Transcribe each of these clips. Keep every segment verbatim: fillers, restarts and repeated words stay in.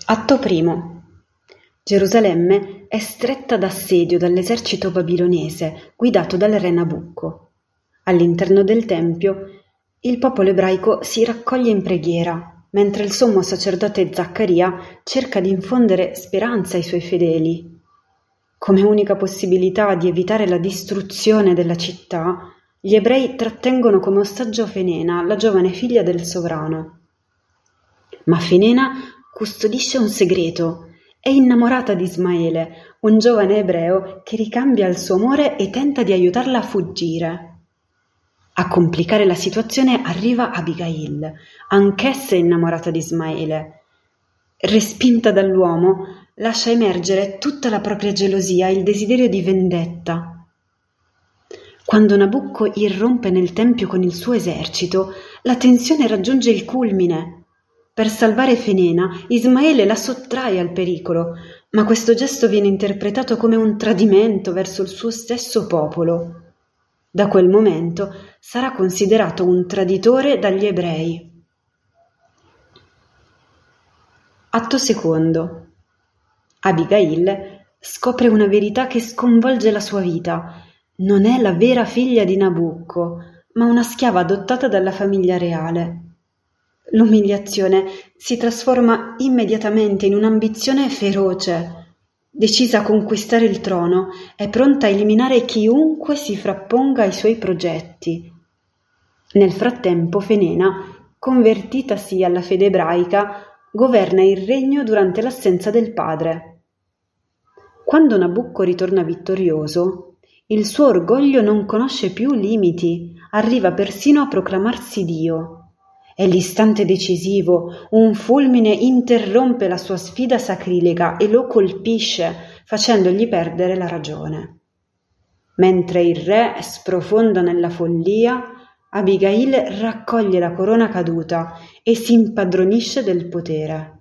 Atto primo. Gerusalemme è stretta d'assedio dall'esercito babilonese guidato dal re Nabucco. All'interno del tempio il popolo ebraico si raccoglie in preghiera, mentre il sommo sacerdote Zaccaria cerca di infondere speranza ai suoi fedeli. Come unica possibilità di evitare la distruzione della città, gli ebrei trattengono come ostaggio Fenena, la giovane figlia del sovrano. Ma Fenena custodisce un segreto. È innamorata di Ismaele, un giovane ebreo che ricambia il suo amore e tenta di aiutarla a fuggire. A complicare la situazione arriva Abigail, anch'essa innamorata di Ismaele. Respinta dall'uomo, lascia emergere tutta la propria gelosia e il desiderio di vendetta. Quando Nabucco irrompe nel tempio con il suo esercito, la tensione raggiunge il culmine. Per salvare Fenena, Ismaele la sottrae al pericolo, ma questo gesto viene interpretato come un tradimento verso il suo stesso popolo. Da quel momento sarà considerato un traditore dagli ebrei. Atto secondo. Abigail scopre una verità che sconvolge la sua vita. Non è la vera figlia di Nabucco, ma una schiava adottata dalla famiglia reale. L'umiliazione si trasforma immediatamente in un'ambizione feroce. Decisa a conquistare il trono, è pronta a eliminare chiunque si frapponga ai suoi progetti. Nel frattempo Fenena, convertitasi alla fede ebraica, governa il regno durante l'assenza del padre. Quando Nabucco ritorna vittorioso, il suo orgoglio non conosce più limiti, arriva persino a proclamarsi Dio. È l'istante decisivo, un fulmine interrompe la sua sfida sacrilega e lo colpisce, facendogli perdere la ragione. Mentre il re sprofonda nella follia, Abigail raccoglie la corona caduta e si impadronisce del potere.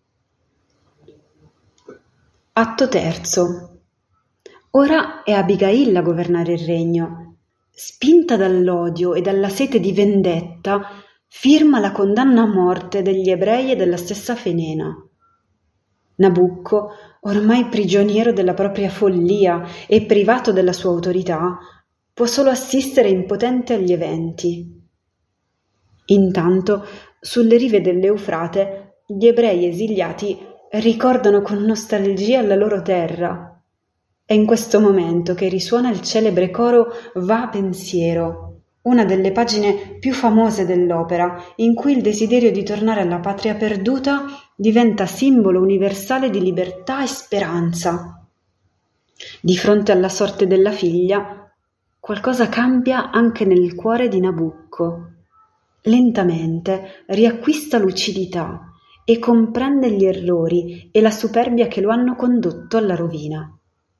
Atto terzo. Ora è Abigail a governare il regno. Spinta dall'odio e dalla sete di vendetta, firma la condanna a morte degli ebrei e della stessa Fenena. Nabucco, ormai prigioniero della propria follia e privato della sua autorità, può solo assistere impotente agli eventi. Intanto, sulle rive dell'Eufrate, gli ebrei esiliati ricordano con nostalgia la loro terra. È in questo momento che risuona il celebre coro Va pensiero, una delle pagine più famose dell'opera, in cui il desiderio di tornare alla patria perduta diventa simbolo universale di libertà e speranza. Di fronte alla sorte della figlia, qualcosa cambia anche nel cuore di Nabucco. Lentamente riacquista lucidità e comprende gli errori e la superbia che lo hanno condotto alla rovina.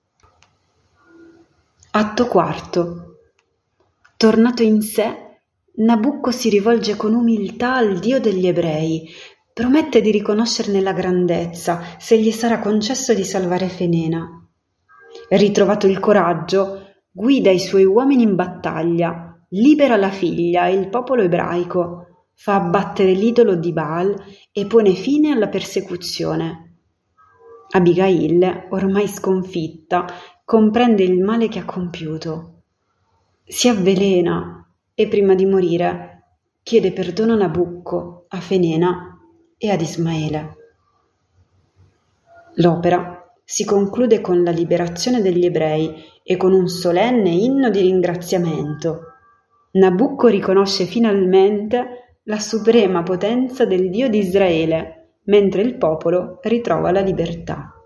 Atto quarto. Tornato in sé, Nabucco si rivolge con umiltà al Dio degli ebrei, promette di riconoscerne la grandezza se gli sarà concesso di salvare Fenena. Ritrovato il coraggio, guida i suoi uomini in battaglia, libera la figlia e il popolo ebraico, fa abbattere l'idolo di Baal e pone fine alla persecuzione. Abigail, ormai sconfitta, comprende il male che ha compiuto. Si avvelena e prima di morire chiede perdono a Nabucco, a Fenena e ad Ismaele. L'opera si conclude con la liberazione degli ebrei e con un solenne inno di ringraziamento. Nabucco riconosce finalmente la suprema potenza del Dio di Israele, mentre il popolo ritrova la libertà.